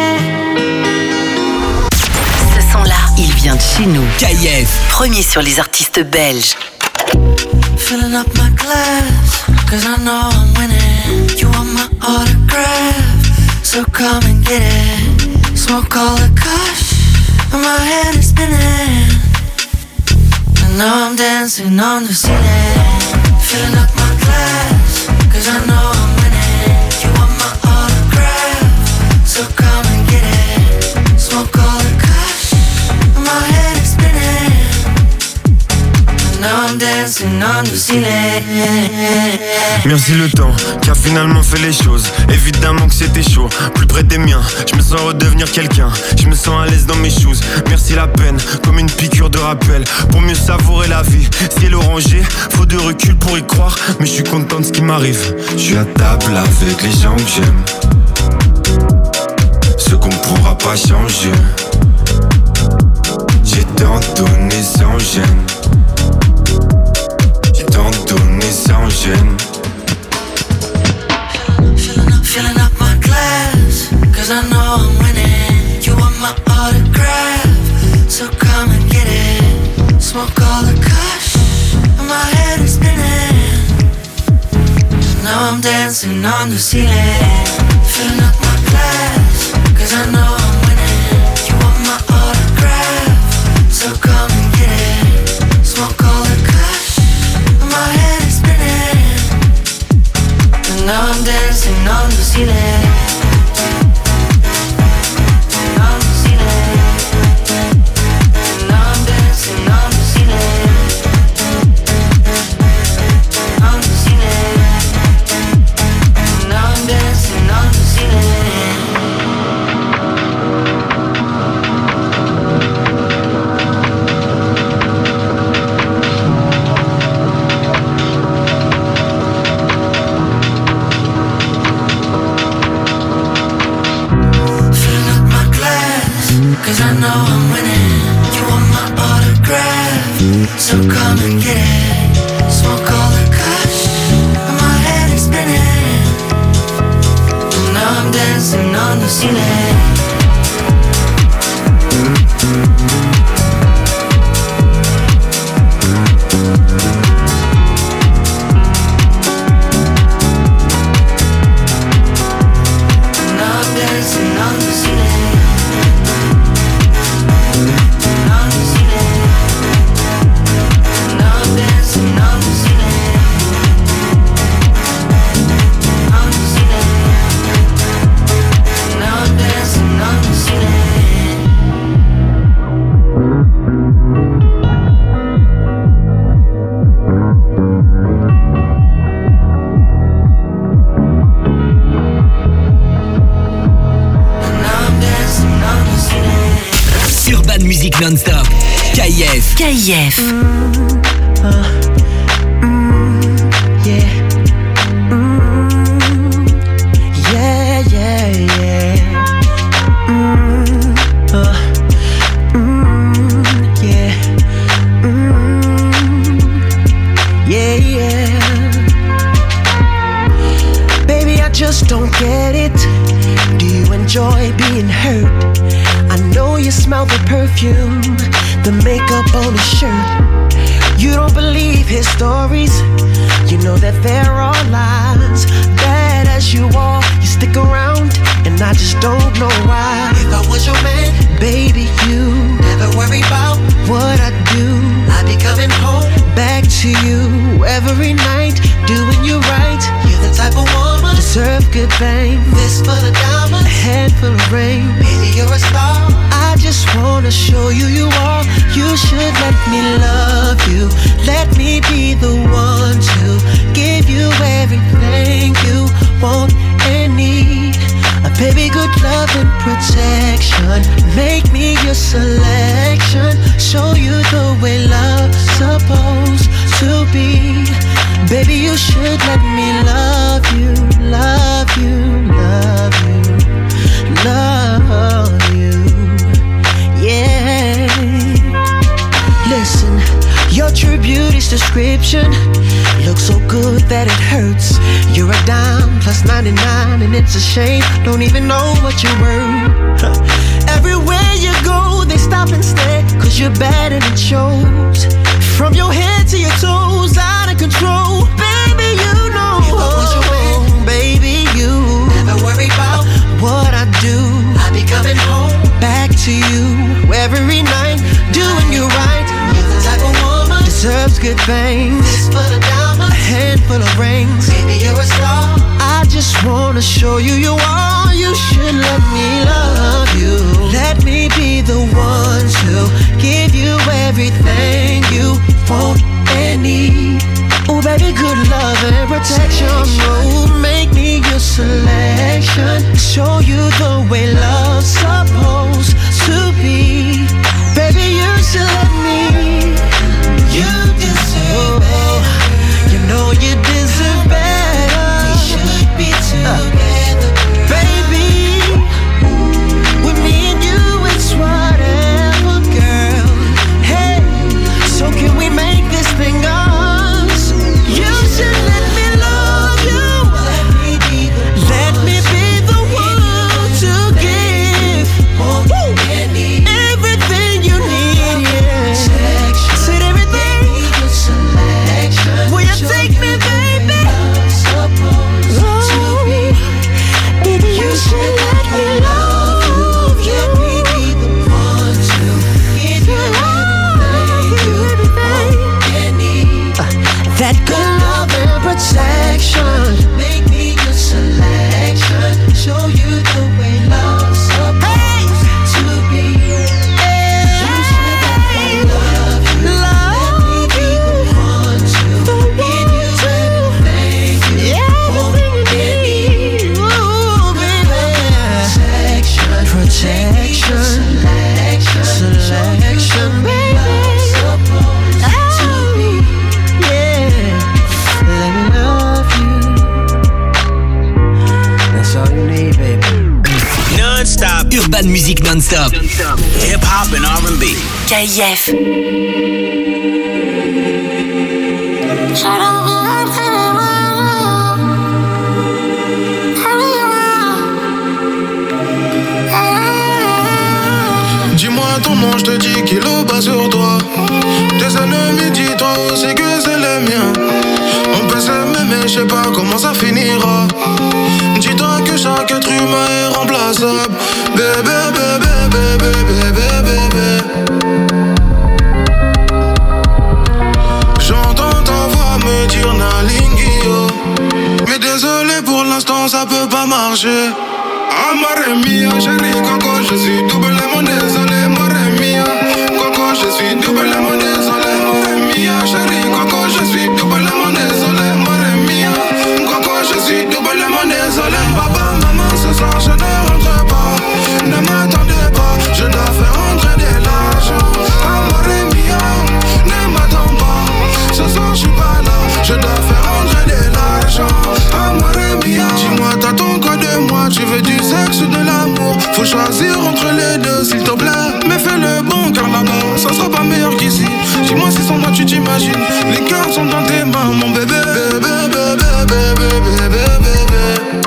Ce son-là, il vient de chez nous. K I F. Premier sur les artistes belges. Filling up my glass, cause I know I'm winning. You want my autograph, so come and get it. Smoke all the kush, and my head is spinning. And now I'm dancing on the ceiling. Filling up my glass, cause I know I'm winning. You want my autograph, so come and get it. Smoke all the kush, and my head is spinning. And now I'm dancing on the ceiling. Merci le temps qui a finalement fait les choses. Évidemment que c'était chaud, plus près des miens. Je me sens redevenir quelqu'un, je me sens à l'aise dans mes shoes. Merci la peine, comme une piqûre de rappel. Pour mieux savourer la vie, ciel orangé, faut de recul pour y croire. Mais je suis content de ce qui m'arrive. Je suis à table avec les gens que j'aime, ce qu'on pourra pas changer. J'ai tant donné sans gêne, j'ai tant donné sans gêne. Filling up my glass, cause I know I'm winning. You want my autograph, so come and get it. Smoke all the kush, and my head is spinning. Now I'm dancing on the ceiling. Filling up my glass, cause I know I'm winning. You want my autograph, so come and get it. Smoke all the kush, and my head is spinning. And now I'm dancing on the ceiling. On the ceiling. And now I'm dancing on the ceiling. On the ceiling. And now I'm dancing on the ceiling. Cause I know I'm winning. You want my autograph, so come and get it. Smoke all the kush, dancing on the ceiling. Musique non-stop. K I F. K I F. Mm, uh, mm, yeah. Mm, yeah, yeah, yeah. Mm, uh, mm, yeah. Mm, yeah, yeah. Baby, I just don't get it. Do you enjoy being hurt? I know you smell the perfume, the makeup on his shirt. You don't believe his stories, you know that there are lies. Bad as you are, you stick around, and I just don't know why. If I was your man, baby, you never worry about what I do. I'd be coming home back to you every night, doing you right. You're the type of woman deserve good fame. This for the diamonds, a handful of rain. Baby, you're a star. I just wanna show you you are. You should let me love you. Let me be the one to give you everything you want and need. A baby, good love and protection. Make me your selection. Show you the way love's supposed to be. Baby, you should let me love you, love you, love you, love you. Yeah. Listen, your true beauty's description looks so good that it hurts. You're a dime plus ninety-nine, and it's a shame. Don't even know what you're worth. Everywhere you go, they stop and stare, cause you're bad and it shows. From your head to your toes, out of control. Baby, you know. If I was your man, baby, you never worry about what I do. I'll be coming home back to you every night, doing you right. You're the type of woman deserves good things. This for the diamonds, a handful of rings. Baby, you're a star. I just wanna show you you are. You should let me love you. Let me be the one to give you everything you want and need. Oh baby, good love and protection. Oh, make me your selection. Show you the way love's supposed to be. Baby, you should let me. You deserve better. You know you deserve better. We should be together, baby. With me and you, it's whatever, girl. Hey, so can we make this thing ours? You should let me love you. Let me be the one, let me be the one to give everything you need. Yeah. Said everything. Will you take me, baby? Oh, baby, you should let me love you. Let me be the one to give you everything you need. That good love and protection. Make me your selection. Show you the way love's supposed to be. You should let me love you. Let me be the one to give you everything you want and need. Ooh, baby. Protection, protection, selection, selection, baby. Oh, yeah. Let me love you. That's all you need, baby. Non-stop. Urban Music non-stop. Hip-hop and R and B. K I F. Dis-moi ton nom, je te dis qu'il est bas sur toi. Tes ennemis, dis-toi aussi que c'est les miens. On peut s'aimer mais je sais pas comment ça finira. Dis-toi que chaque être humain est remplaçable. Bébé, bébé, bébé, bébé, bébé. J'entends ta voix me dire Nalingio. Mais désolé pour l'instant ça peut pas marcher. Amare mia, chérie Coco, je suis doublement désolé. Amare mia, Coco, je suis doublement désolé. Amare mia, chérie Coco, je suis doublement désolé. Amare mia, Coco, je suis doublement désolé. Papa, maman, ce soir je ne rentre pas. Ne m'attendez pas, je dois faire rentrer de l'argent. Amare mia, ne m'attends pas. Ce soir je suis pas là, je dois faire rentrer de l'argent. Amare mia, dis-moi t'attends quoi de moi? Tu veux du sexe ou de l'amour? Faut choisir entre les deux s'il te plaît. Mais fais le bon car là-bas ça sera pas meilleur qu'ici. Dis-moi si sans moi tu t'imagines. Les cœurs sont dans tes mains mon bébé. Bébé, bébé, bébé, bébé, bébé.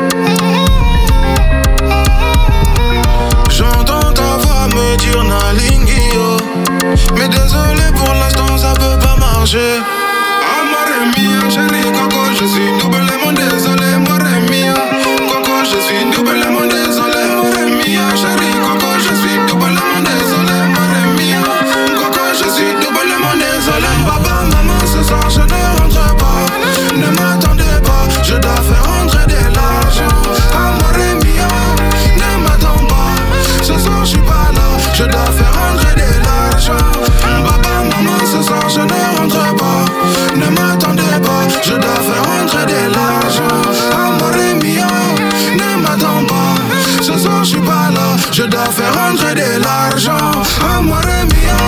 J'entends ta voix me dire Nalingio. Mais désolé pour l'instant ça peut pas marcher. Amare mia, chérie Coco, je suis doublement désolé. Amare mia, Coco, je suis doublement désolé. Amare mia, chérie Coco, je suis doublement désolé. Amare mia, Coco, je suis doublement désolé. Papa, maman, ce soir je ne rentre pas. Ne m'attendez pas, je dois faire rentrer de l'argent. Amare mia, ne m'attends pas. Ce soir je suis pas là, je dois faire rentrer de l'argent. Papa, maman, ce soir je ne rentre pas. Ne m'attendez pas, je dois faire rentrer de l'argent. Amore mia, ne m'attends pas. Ce soir je suis pas là, je dois faire rentrer de l'argent. Amore mia.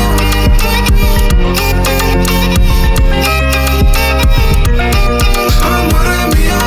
Amore mia.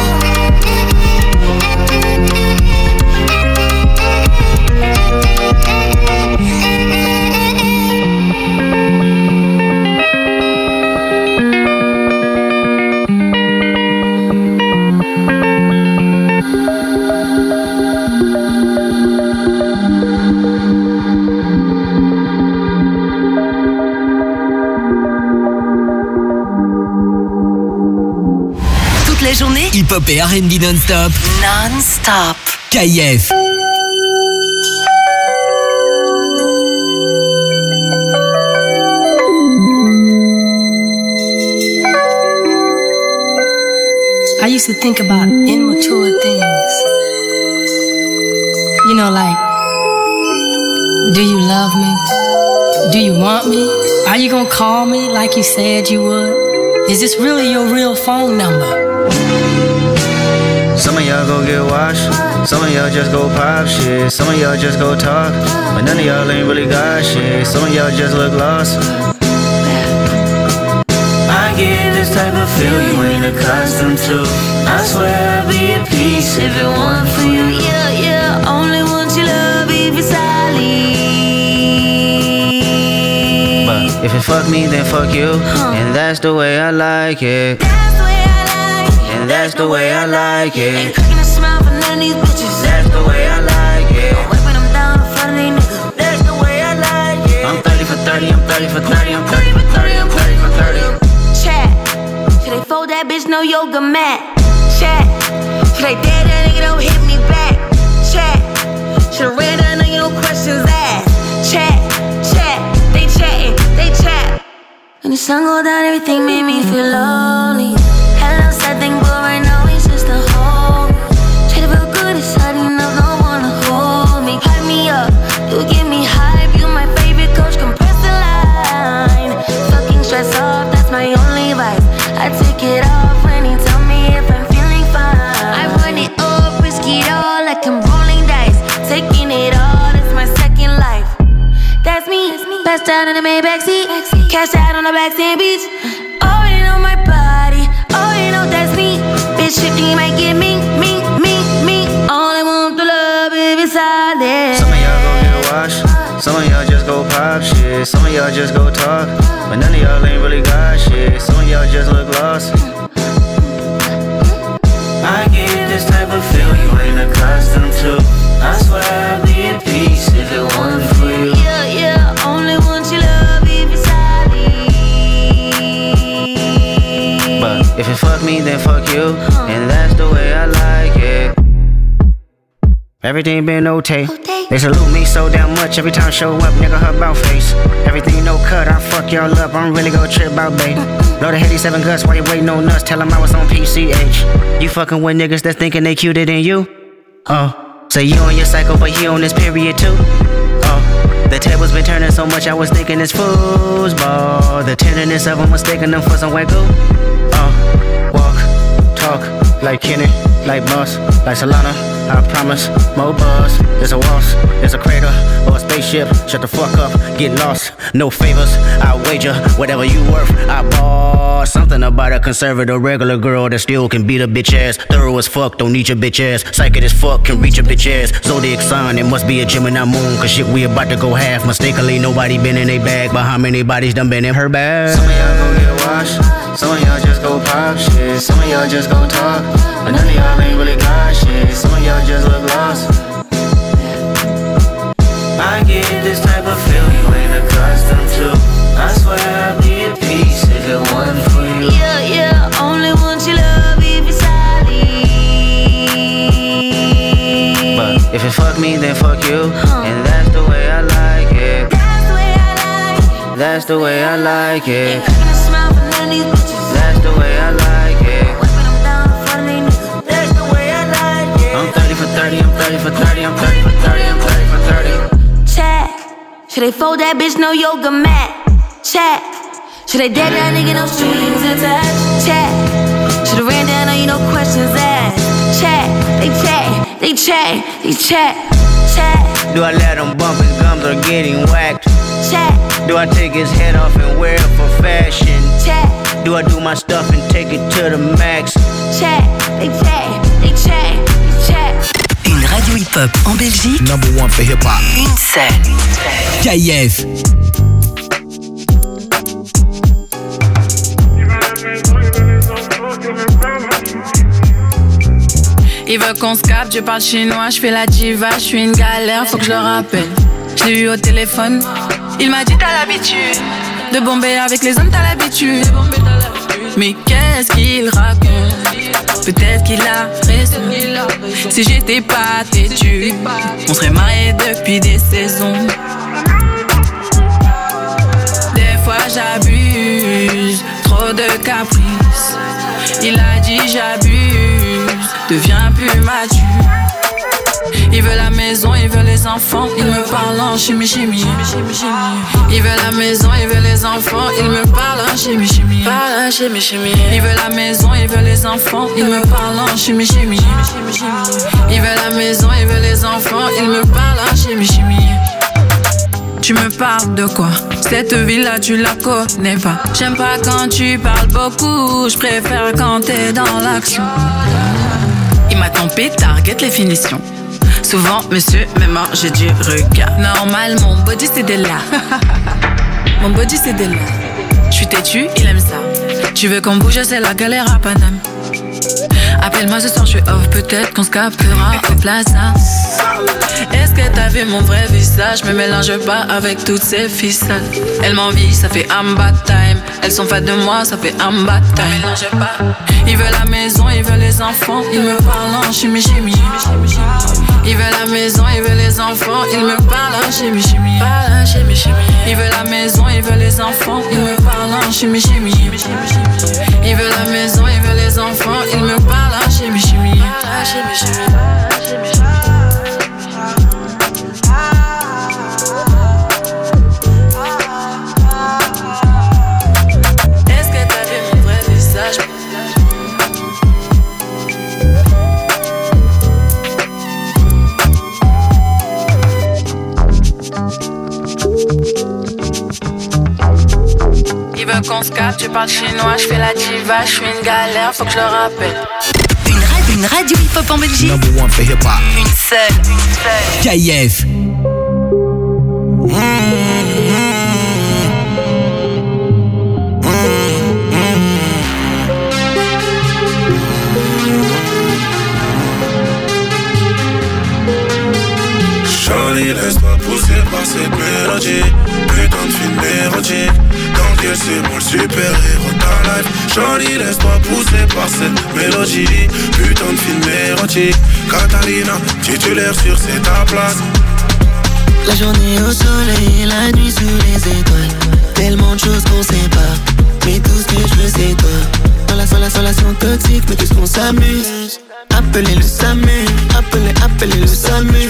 La journée, hip-hop et R and B non-stop. Non-stop. K I F. I used to think about immature things. You know, like, do you love me? Do you want me? Are you gonna call me like you said you would? Is this really your real phone number? Some of y'all go get washed, some of y'all just go pop shit, some of y'all just go talk, but none of y'all ain't really got shit, some of y'all just look lost. I get this type of feel you ain't accustomed to. I swear I'll be at peace if it weren't for you. Yeah, yeah, only want your love if it's solid. But if it fuck me, then fuck you, huh. And that's the way I like it. That's the way I like it. And that's the way I like it. Ain't cooking a smile for none of these bitches. That's the way I like it. I'm wiping them down in front of these niggas. That's the way I like it. I'm thirty for thirty, I'm thirty for thirty, I'm thirty for thirty, I'm thirty for thirty. Chat, should they fold that bitch no yoga mat? Chat, should they dare that nigga don't hit me back? Chat, should've read that nigga no questions asked. Chat, chat, they chatting, they chat. When the sun go down, everything made me feel lonely. Hello, sad thing, but right now it's just a home. Try to feel good inside, enough, no one to hold me. Hype me up, you give me hype. You my favorite coach, compress the line. Fucking stress off, that's my only vice. I take it off when he tell me if I'm feeling fine. I run it up, risk it all like I'm rolling dice. Taking it all, that's my second life. That's me, passed out in the Maybach seat. Cash out on the backstand beach. Already know my body, already know that's me. Bitch, fifty might get me, me, me, me. All I want to love is solid. Some of y'all go get washed, some of y'all just go pop shit, some of y'all just go talk, but none of y'all ain't really got shit, some of y'all just look lost. I get this type of feel you ain't accustomed to. I swear I'll be at peace if it wasn't for you. Yeah, yeah. you, and that's the way I like it. Everything been okay. They salute me so damn much every time I show up, nigga, her bout face. Everything no cut, I fuck y'all up, I'm really gon' trip out, babe. Know the heady seven guts, why you waiting on us? Tell them I was on P C H. You fucking with niggas that's thinking they cuter than you? Oh, say you on your cycle, but he on this period too? Oh, the tables been turning so much, I was thinking it's foosball. The tenderness of them was taking them for some wiggle. Oh, walk, talk, like Kenny, like Boss, like Solana. I promise, more buzz. There's a waltz, there's a crater, or a spaceship. Shut the fuck up, get lost. No favors, I wager whatever you worth. I bought something about a conservative regular girl that still can beat a bitch ass. Thorough as fuck, don't need your bitch ass. Psychic as fuck, can reach a bitch ass. Zodiac sign, it must be a Gemini moon. Cause shit, we about to go half. Mistakenly, nobody been in a bag. But how many bodies done been in her bag? Some of y'all gon' get washed. Some of y'all just go pop shit. Some of y'all just go talk. But none of y'all ain't really got shit. Some of y'all just look lost. I get this type of feel you ain't accustomed to. I swear I'll be at peace if it wasn't for you. Yeah, yeah, only want your love if it's solid. But if it fuck me, then fuck you. Huh. And that's the way I like it. That's the way I like it. That's the way I like it. Ain't cracking a smile for none of these bitches. That's the way I like it. Wiping them down in front of these niggas. That's the way I like it. I'm thirty for thirty, I'm thirty for thirty, I'm thirty for thirty, I'm thirty for thirty. Check. Should they fold that bitch no yoga mat? Check. Should they dead that nigga no strings attached? Check. Should have ran down on you no questions asked? Check. They check. They check. They check. Check. Do I let him bump his gums or getting whacked? Check. Do I take his head off and wear it for fashion? Check. Do I do my stuff and take it to the max? Check. They check. They check. They check. Une radio hip-hop en Belgique. Number one for hip-hop. Une seule. K I F. Il veut qu'on se capte, je parle chinois, je fais la diva, je suis une galère, faut que je le rappelle. Je l'ai eu au téléphone, il m'a dit t'as l'habitude de bomber avec les hommes, t'as l'habitude. Mais qu'est-ce qu'il raconte? Peut-être qu'il a raison. Si j'étais pas têtu, on serait mariés depuis des saisons. Des fois j'abuse, trop de caprices. Il a dit j'abuse, deviens plus mature. Il veut la maison, il veut les enfants, il me parle en chimie chimie. Il veut la maison, il veut les enfants, il me parle en chimie chimie. Parle en chimie chimie. Il veut la maison, il veut les enfants, il me parle en chimie chimie. Il veut la maison, il veut les enfants, il me parle en chimie chimie. Tu me parles de quoi? Cette ville-là, tu la connais pas. J'aime pas quand tu parles beaucoup, je préfère quand t'es dans l'action. Il m'a tempé, target les finitions. Souvent, monsieur, même j'ai du regard. Normal, mon body c'est de là. Mon body c'est de là. J'suis têtu, il aime ça. Tu veux qu'on bouge, c'est la galère à Paname. Appelle-moi ce soir, je suis off, peut-être qu'on se captera au plaza. Est-ce que t'as vu mon vrai visage? Me mélange pas avec toutes ces ficelles. Elle m'envie, ça fait amba time. Elles sont fans de moi, ça fait amba time. Me mélange pas. Il veut la maison, il veut les enfants. Il me parle en chimie chimie. Il veut la maison, il veut les enfants. Il me parle en chimie chimie. Il veut la maison, il veut les enfants. Il me parle en chimie chimie. Il veut la maison, il veut les enfants. Il me parle en chimie chimie. Est-ce que t'as vu mon vrai visage? Il veut qu'on se capte, tu parles chinois, je fais la diva, je suis une galère, faut que je le rappelle. Une radio, une radio hip-hop en Belgique. Number one for hip-hop. Une seule. Une seule. K I F. Shorty, Shorty, laisse-toi pousser par cette mélodie. Putain de film érotique. Dans quel c'est moi le super-héros de ta life. Shorty, laisse-toi pousser par cette mélodie. Putain de film érotique. Catalina, titulaire sur c'est ta place. La journée au soleil, la nuit sous les étoiles. Tellement de choses qu'on sait pas, mais tout ce que je veux c'est toi. Dans la seule relation toxique, mais qu'est-ce qu'on s'amuse. Appelez le SAMU, appelez, appelez le SAMU.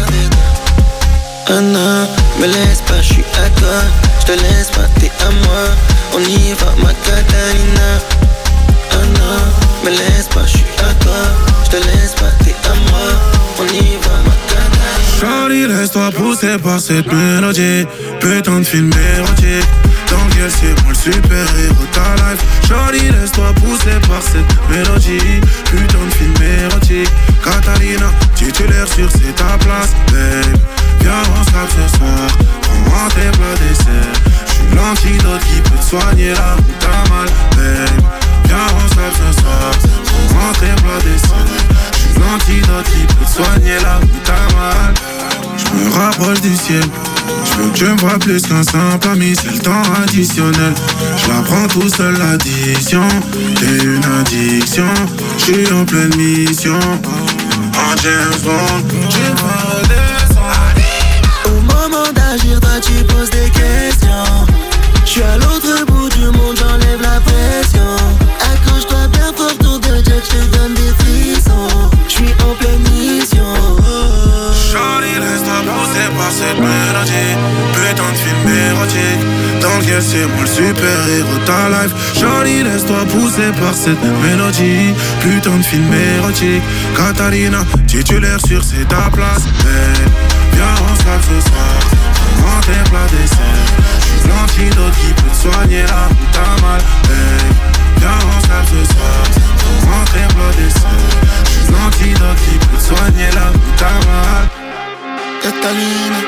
Ah non, me laisse pas, j'suis à toi. J'te laisse pas, t'es à moi. On y va, ma Catalina. Ah non, me laisse pas, j'suis à toi. J'te laisse pas, t'es à moi. On y va, ma Catalina. Shorty, laisse-toi pousser par cette mélodie. Putain de film érotique. Dans quel c'est moi le super-héros de ta life. Shorty, laisse-toi pousser par cette mélodie. Putain de film érotique. Catalina, titulaire sur c'est ta place. Babe, viens on se ce soir. Prends-moi tes plats dessert. J'suis l'antidote qui peut te soigner là où t'as mal. Babe, viens on se ce soir. Prends-moi tes plats dessert. J'suis l'antidote qui peut te soigner là où t'as mal. J'me rapproche du ciel. J'veux que tu me vois plus qu'un simple ami, c'est le temps additionnel. J'la prends tout seul l'addition, t'es une addiction. J'suis en pleine mission, en James Bond. Tu me redescends. Au moment d'agir, toi tu poses des questions. J'suis à l'autre bout du monde, j'enlève la pression. Accroche-toi bien fort, tour de jet, j'te donne des frissons. J'suis en pleine mission. Shorty, laisse-toi pousser par cette mélodie. Putain de film érotique. Dans lequel c'est moi le super-héros de ta life. Shorty, laisse-toi pousser par cette mélodie. Putain de film érotique. Catalina, titulaire sur c'est ta place. Babe, viens on se lave ce soir. Prends tes plats dessert. J'suis l'antidote qui peut te soigner là où t'as mal. Babe, viens on se lave ce soir. Prends tes plats dessert. J'suis l'antidote qui peut te soigner là où t'as mal. Catalina,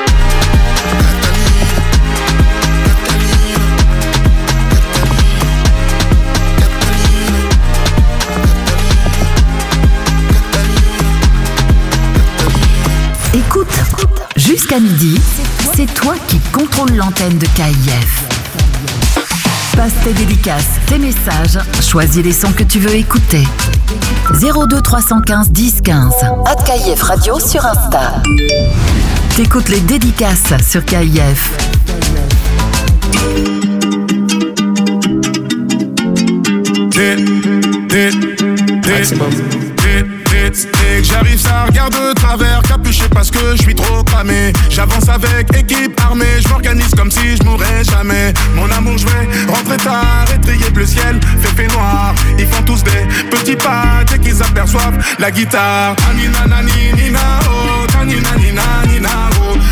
Écoute, jusqu'à midi, c'est toi qui contrôle l'antenne de K I F. Passe tes dédicaces, tes messages, choisis les sons que tu veux écouter. zéro deux trois un cinq dix quinze. À K I F Radio sur Insta. T'écoutes les dédicaces sur K I F. Dès que j'arrive ça regarde de travers, capuché parce que je suis trop cramé. J'avance avec équipe armée, je m'organise comme si je mourrais jamais. Mon amour je vais rentrer tard, étrier bleu ciel, fait fait noir. Ils font tous des petits pas dès qu'ils aperçoivent la guitare. Anina nani nina oh, tanina nina nina oh.